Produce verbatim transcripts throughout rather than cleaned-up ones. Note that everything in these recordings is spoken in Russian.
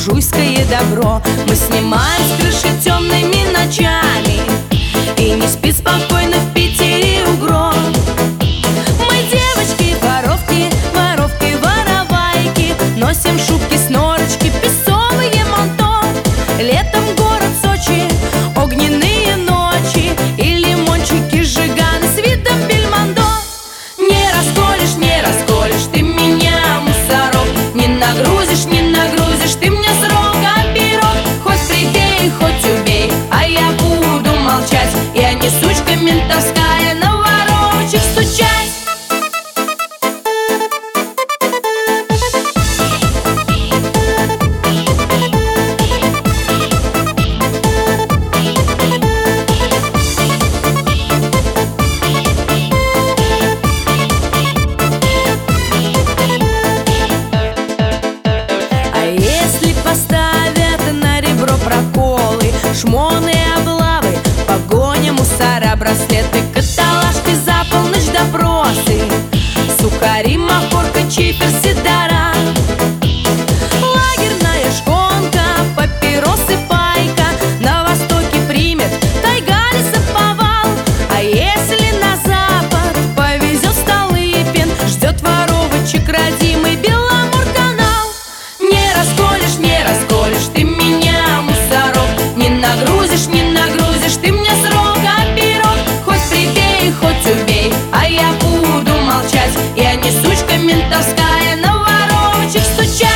буржуйское добро. Мы снимаем с крыши темными ночами, и не спит спокойно в Питере угром. Мы девочки, воровки, воровки, воровайки, носим шубки, снорочки, песовые манто. Летом город Сочи, огненные ночи, и лимончики сжиганы с видом Бельмондо. Не расколешь, не расколешь ты меня, мусорок, не нагрузишь, не нагрузишь ты мне срок, а пирог хоть прибей, хоть убей, а я буду молчать. Я не сучка ментовская, на ворочек стучать. Шмоны, облавы, погоня, мусора, браслеты, каталажки, за полночь допросы, сухари, махорка, чифер, сидора, лагерная шконка, папиросы, пайка, на востоке примет тайга, лесоповал. А если на запад повезет Столыпин, ждет воровочек родимый Беломорканал. Не расколешь, не расколешь ты меня, мусорок, не нагрузишь, не нагрузишь ты мне срок, а пирог хоть прибей, хоть убей, а я буду молчать. Я не сучка ментовская, на ворочек стучать.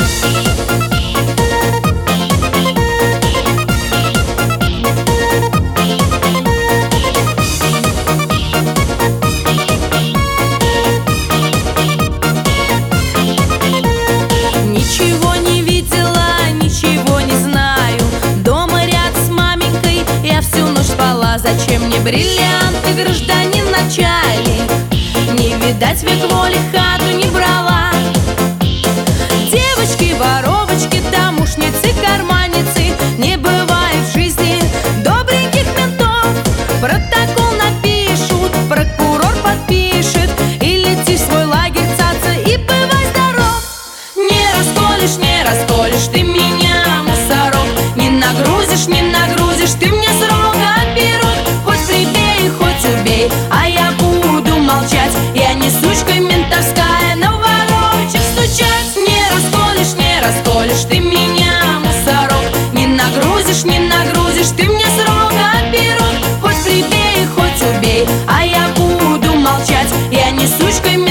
Ничего не видела, ничего не знаю, дома ряд с маменькой я всю ночь спала. Зачем мне бриллианты, гражданин начальник? Не видать век воли, хату не брала. Девочки, воровочки, домушницы, карманницы, не бывает в жизни добреньких ментов. Протокол напишут, прокурор подпишет, и лети в свой лагерь, цаца, и бывай здоров. Не расколешь, не расколешь ты меня, мусорок, не нагрузишь, не нагрузишь ты мне срок, а пирог хоть прибей, хоть убей, а я буду молчать. Я не сучка ментовская, на ворочек стучать. Не расколешь, не расколешь ты меня, мусорок, не нагрузишь, не нагрузишь ты мне срок, а пирог хоть прибей, хоть убей, а я буду молчать. Я не сучка